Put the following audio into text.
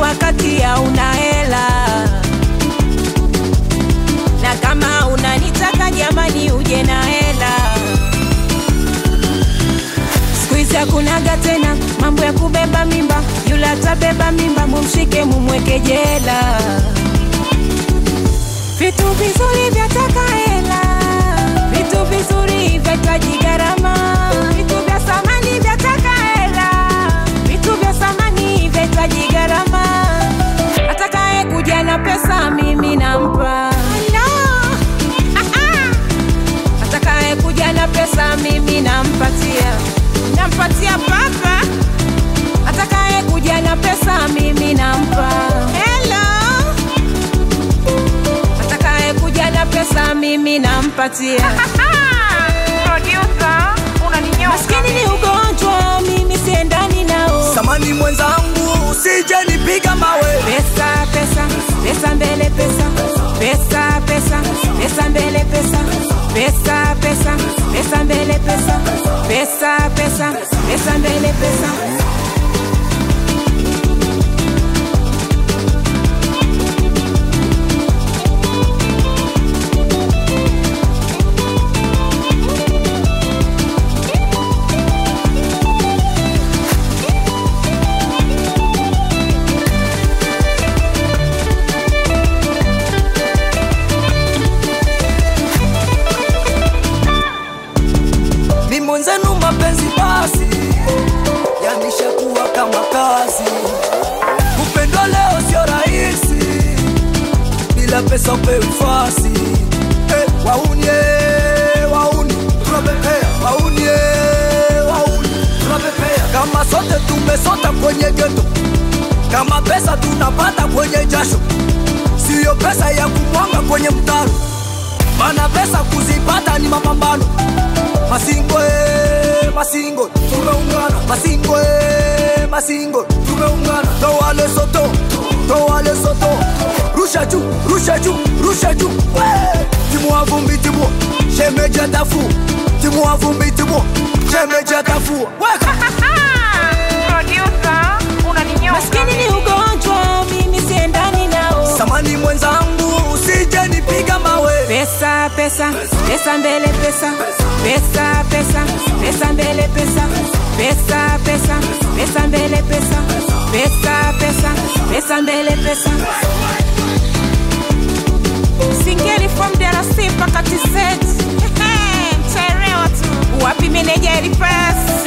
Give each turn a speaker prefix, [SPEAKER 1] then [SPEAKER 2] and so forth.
[SPEAKER 1] wakati hauna hela. Na kama unanitaka jamani uje na hela. Squeeze hakunaga tena mambo ya kubeba mimba. Yule atabeba mimba mumshike mumweke jela. Vitu vizuri vyataka hela. Vitu vizuri vyahitaji gharama. Vitu vya samani vyataka hela. Vitu vya samani vyahitaji gharama. Atakaye kuja na pesa mimi nampa. Atakaye kuja na pesa mimi nampatia. Nampatia papa. Atakaye kuja na pesa mimi nampa. Hello. Atakaye kuja na pesa mimi nampatia.
[SPEAKER 2] Producer, unaninyoka.
[SPEAKER 1] Maskini ni ugonjwa mimi siendani nao.
[SPEAKER 3] Samani mwenzangu usije nipiga mawe.
[SPEAKER 1] Pesa pesa, pesa mbele pesa. Pesa pesa, pesa mbele pesa. Pesa pesa, pesa mbele pesa. Pesa pesa, pesa mbele pesa.
[SPEAKER 3] Mwenzenu mapenzi basi yameshakuwa kama kazi. Upendo leo sio rahisi, bila pesa upewi fasi. Wauni wauni tunapepea, wauni wauni tunapepea. Kama sote tumesota kwenye ghetto, kama pesa tunapata kwenye jasho. Sio pesa ya kumwanga kwenye mtaro, bana pesa kuzipata ni mapambano. Masingo masingo tumeungana. Masingo masingo tumeungana. Toa le soto. Rusha juu, rusha juu, rusha juu. Timu wa vumbi timu shemeja tafu. Timu wa vumbi timu shemeja tafu.
[SPEAKER 2] Producer, unaninyoka.
[SPEAKER 1] Maskini ni ugonjwa mimi siendani nao.
[SPEAKER 3] Samani mwenzangu usije nipiga mawe.
[SPEAKER 1] Pesa pesa, pesa mbele pesa. Pesa pesa, pesa mbele pesa. Pesa pesa, pesa mbele pesa. Pesa pesa, pesa mbele pesa. Singeli from DRC mpaka T-Set. Mtaelewa tu. Wapi menejeri press.